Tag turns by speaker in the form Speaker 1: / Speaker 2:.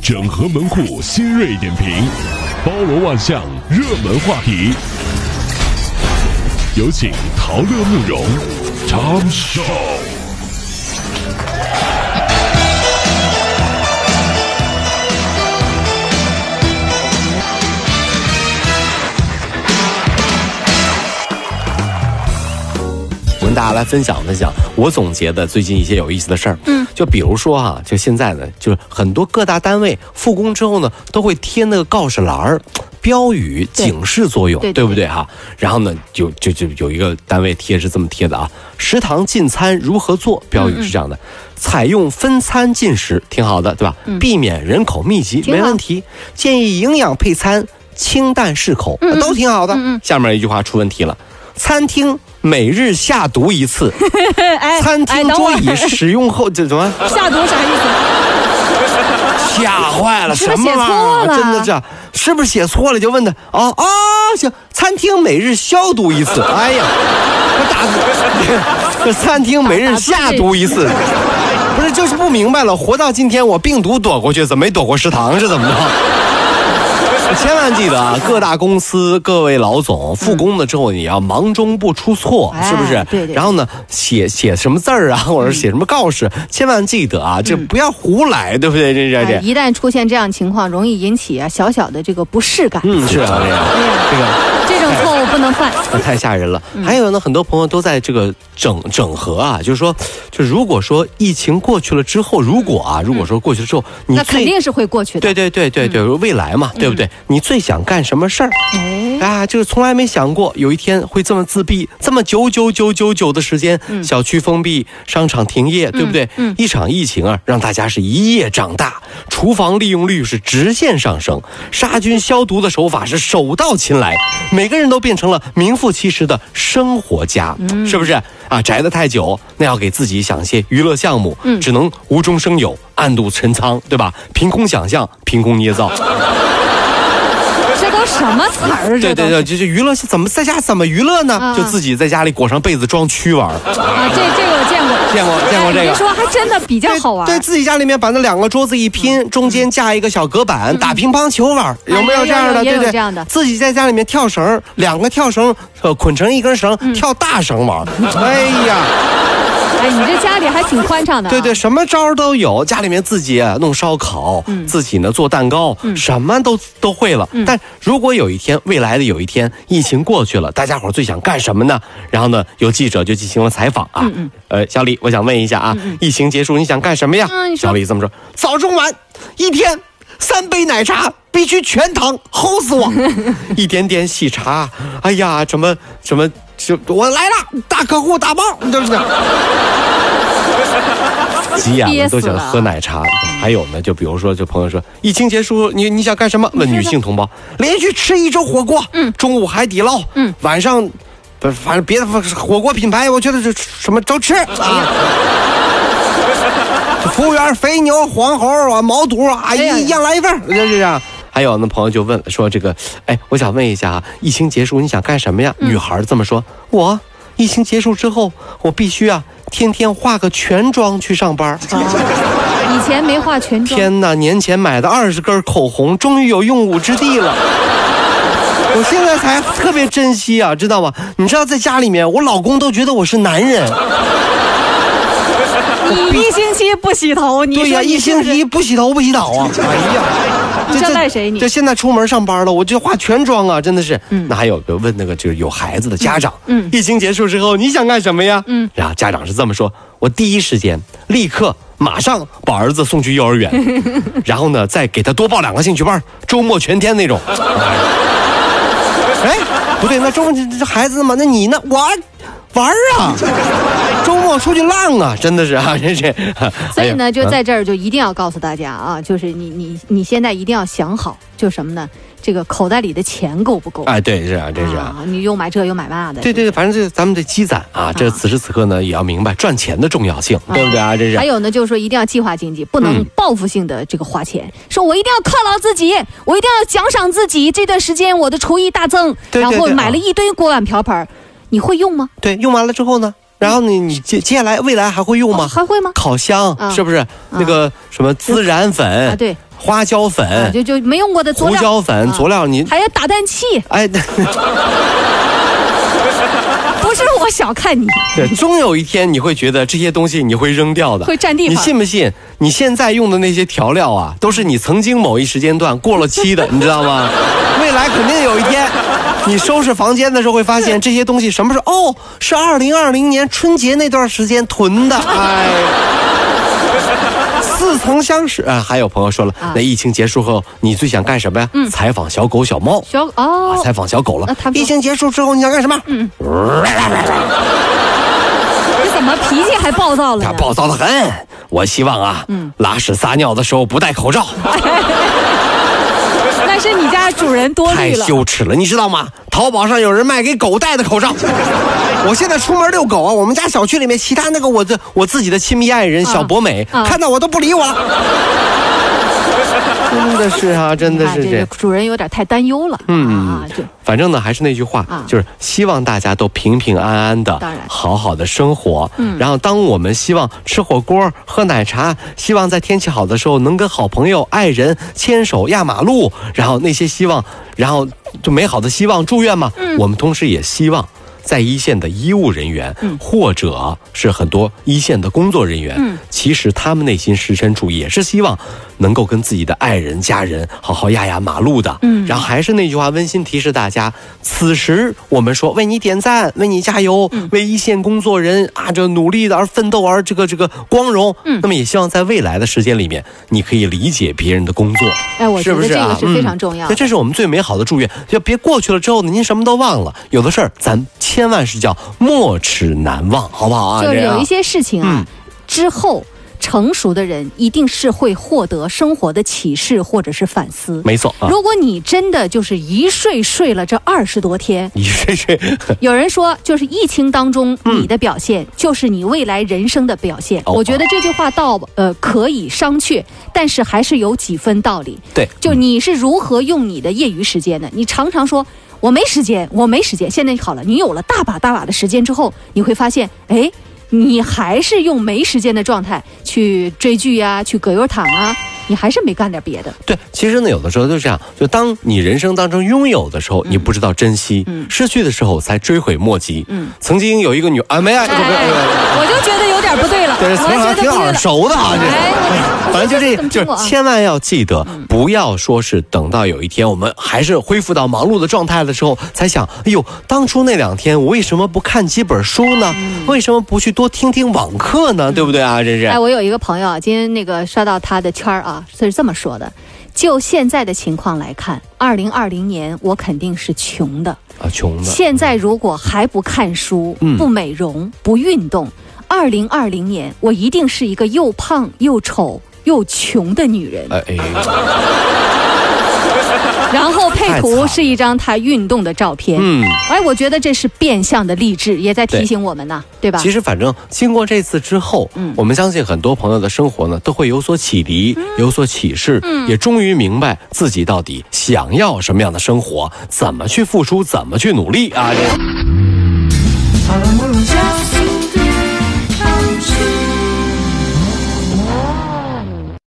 Speaker 1: 整合门户新锐点评，包罗万象，热门话题。有请陶乐慕容Tom Show。
Speaker 2: 我跟大家来分享我总结的最近一些有意思的事儿。就比如说啊，就现在呢，就是很多各大单位复工之后呢，都会贴那个告示栏儿。标语警示作用，对不对哈？然后呢，就有一个单位贴是这么贴的啊：食堂进餐如何做？标语是这样的：采用分餐进食，挺好的，对吧？避免人口密集，没问题。建议营养配餐，清淡适口，都挺好的。下面一句话出问题了：餐厅每日下毒一次。餐厅桌椅使用后这怎么
Speaker 3: 下毒啥意思？
Speaker 2: 吓坏了，什么
Speaker 3: 了？
Speaker 2: 真的是不是写错了？就问他行，餐厅每日消毒一次。哎呀，这餐厅每日下毒一次，不是就是不明白了。活到今天，我病毒躲过去，怎么没躲过食堂？是怎么着？千万记得啊，各大公司各位老总复工了之后，你要忙中不出错，是不是？
Speaker 3: 对。
Speaker 2: 然后呢，写什么字儿啊，或者写什么告示，千万记得啊，这不要胡来，对不对？这
Speaker 3: 一旦出现这样情况，容易引起啊小小的这个不适感。
Speaker 2: 是啊，
Speaker 3: 这种错误不能犯，
Speaker 2: 太吓人了。还有呢，很多朋友都在这个整合啊，就是说，就如果说疫情过去了之后，如果说过去了之后，
Speaker 3: 那肯定是会过去的。
Speaker 2: 对，未来嘛，对不对？你最想干什么事儿？就是从来没想过有一天会这么自闭，这么久的时间，小区封闭，商场停业，对不对？一场疫情啊，让大家是一夜长大，厨房利用率是直线上升，杀菌消毒的手法是手到擒来，每个人都变成了名副其实的生活家，是不是啊？宅得太久，那要给自己想些娱乐项目，只能无中生有，暗度陈仓，对吧？凭空想象，凭空捏造。
Speaker 3: 什么词儿？
Speaker 2: 对，就是娱乐，在家怎么娱乐呢？就自己在家里裹上被子装蛆玩。
Speaker 3: 这个我见过这个。别说，还真的比较好玩。
Speaker 2: 对自己家里面把那两个桌子一拼，中间架一个小隔板，打乒乓球玩，有没有这样的？
Speaker 3: 也有这样的。
Speaker 2: 自己在家里面跳绳，两个跳绳捆成一根绳，跳大绳玩。哎呀！
Speaker 3: 你这家里还挺宽敞的。
Speaker 2: 对，什么招都有。家里面自己弄烧烤，自己呢做蛋糕，什么都会了。但如果未来的有一天，疫情过去了，大家伙最想干什么呢？然后呢，有记者就进行了采访啊。小李，我想问一下啊，疫情结束你想干什么呀？小李这么说：早中晚一天3杯奶茶，必须全糖，齁死我！一点点喜茶，哎呀，什么，我来了，大客户大包，对不对？急眼了，都想喝奶茶。还有呢，就比如说，就朋友说，疫情结束，你想干什么？问女性同胞，连续吃1周火锅，中午海底捞，晚上，反正别的火锅品牌，我觉得这什么都吃啊。服务员肥牛、黄喉啊、毛肚啊，一样来一份，就是这样。还有那朋友就问说这个，我想问一下啊，疫情结束你想干什么呀？女孩这么说，我疫情结束之后，我必须天天化个全妆去上班。
Speaker 3: 以前没化全妆。
Speaker 2: 天哪，年前买的20根口红终于有用武之地了。我现在才特别珍惜啊，知道吗？你知道在家里面，我老公都觉得我是男人。
Speaker 3: 你1星期不洗头，你说
Speaker 2: 对呀，1星期不洗头不洗澡啊！哎呀，
Speaker 3: 你这赖谁？
Speaker 2: 这现在出门上班了，我就化全妆啊，真的是。那还有个问那个就是有孩子的家长，疫情结束之后你想干什么呀？然后家长是这么说：我第一时间立刻马上把儿子送去幼儿园，然后呢再给他多报2个兴趣班，周末全天那种。不对，那周末这孩子嘛，那你呢？我玩啊，周末出去浪啊，真的是啊，真是。
Speaker 3: 所以呢，就在这儿就一定要告诉大家啊，就是你现在一定要想好，就什么呢？这个口袋里的钱够不够？
Speaker 2: 对，是啊，真是啊。
Speaker 3: 你又买这又买那的。
Speaker 2: 对，反正咱们得积攒啊。这此时此刻呢，也要明白赚钱的重要性，对不对啊？这是。
Speaker 3: 还有呢，就是说一定要计划经济，不能报复性的这个花钱。说我一定要犒劳自己，我一定要奖赏自己。这段时间我的厨艺大增，然后买了一堆锅碗瓢盆。你会用吗？
Speaker 2: 对，用完了之后呢？然后你接下来未来还会用吗？
Speaker 3: 还会吗？
Speaker 2: 烤箱是不是？那个什么孜然粉
Speaker 3: 对，
Speaker 2: 花椒粉，
Speaker 3: 就没用过的佐料，
Speaker 2: 胡椒粉、佐料，你
Speaker 3: 还有打蛋器。
Speaker 2: 哎，
Speaker 3: 不是我小看你，
Speaker 2: 对，终有一天你会觉得这些东西你会扔掉的，
Speaker 3: 会占地方。
Speaker 2: 你信不信？你现在用的那些调料啊，都是你曾经某一时间段过了期的，你知道吗？未来肯定有一天，你收拾房间的时候会发现这些东西什么时候？哦，是2020年春节那段时间囤的，哎。似曾相识啊！还有朋友说了，那疫情结束后，你最想干什么呀？采访小狗、小猫。采访小狗了。疫情结束之后，你想干什么？你
Speaker 3: 怎么脾气还暴躁了呢？
Speaker 2: 暴躁得很。我希望啊，拉屎撒尿的时候不戴口罩。
Speaker 3: 那是你家主人多虑了，
Speaker 2: 太羞耻了，你知道吗？淘宝上有人卖给狗戴的口罩。我现在出门遛狗啊，我们家小区里面其他那个我自己的亲密爱人小博美，看到我都不理我了。真的是啊，真的是
Speaker 3: 这主人有点太担忧了。
Speaker 2: 反正呢，还是那句话，就是希望大家都平平安安的，好好的生活。然后，当我们希望吃火锅、喝奶茶，希望在天气好的时候能跟好朋友、爱人牵手压马路，然后那些希望，然后就美好的希望、祝愿嘛。我们同时也希望。在一线的医务人员，或者是很多一线的工作人员，其实他们内心深深处也是希望能够跟自己的爱人、家人好好压压马路的。然后还是那句话，温馨提示大家：此时我们说为你点赞，为你加油，为一线工作人啊这努力的而奋斗而这个光荣。那么也希望在未来的时间里面，你可以理解别人的工作。
Speaker 3: 哎，我觉得这个是非常重要的。
Speaker 2: 这是我们最美好的祝愿，就别过去了之后呢，您什么都忘了。有的事儿咱千万是叫莫齿难忘，好不好啊？
Speaker 3: 就是有一些事情啊，之后成熟的人一定是会获得生活的启示或者是反思。
Speaker 2: 没错。
Speaker 3: 如果你真的就是一睡了这20多天，
Speaker 2: 一睡，
Speaker 3: 有人说就是疫情当中你的表现，就是你未来人生的表现。我觉得这句话倒可以商榷，但是还是有几分道理。
Speaker 2: 对，
Speaker 3: 就你是如何用你的业余时间的？你常常说。我没时间。现在好了，你有了大把的时间之后，你会发现，哎，你还是用没时间的状态去追剧呀，去葛优躺啊，你还是没干点别的。
Speaker 2: 对，其实呢，有的时候就这样，就当你人生当中拥有的时候，你不知道珍惜；失去的时候才追悔莫及。曾经有一个女没啊，
Speaker 3: 我就觉得有点不对了。
Speaker 2: 对，从小挺耳熟的啊，反正就是千万要记得，不要说是等到有一天我们还是恢复到忙碌的状态的时候，才想，哎呦，当初那2天我为什么不看几本书呢？为什么不去多听听网课呢？对不对啊？这是。
Speaker 3: 哎，我有一个朋友，今天那个刷到他的圈啊，是这么说的：就现在的情况来看，2020年我肯定是穷的啊，穷的。现在如果还不看书、不美容、不运动，2020年我一定是一个又胖又丑又穷的女人。然后配图是一张他运动的照片。我觉得这是变相的励志，也在提醒我们呢，对吧？
Speaker 2: 其实反正经过这次之后，我们相信很多朋友的生活呢都会有所启迪，有所启示，也终于明白自己到底想要什么样的生活，怎么去付出，怎么去努力啊！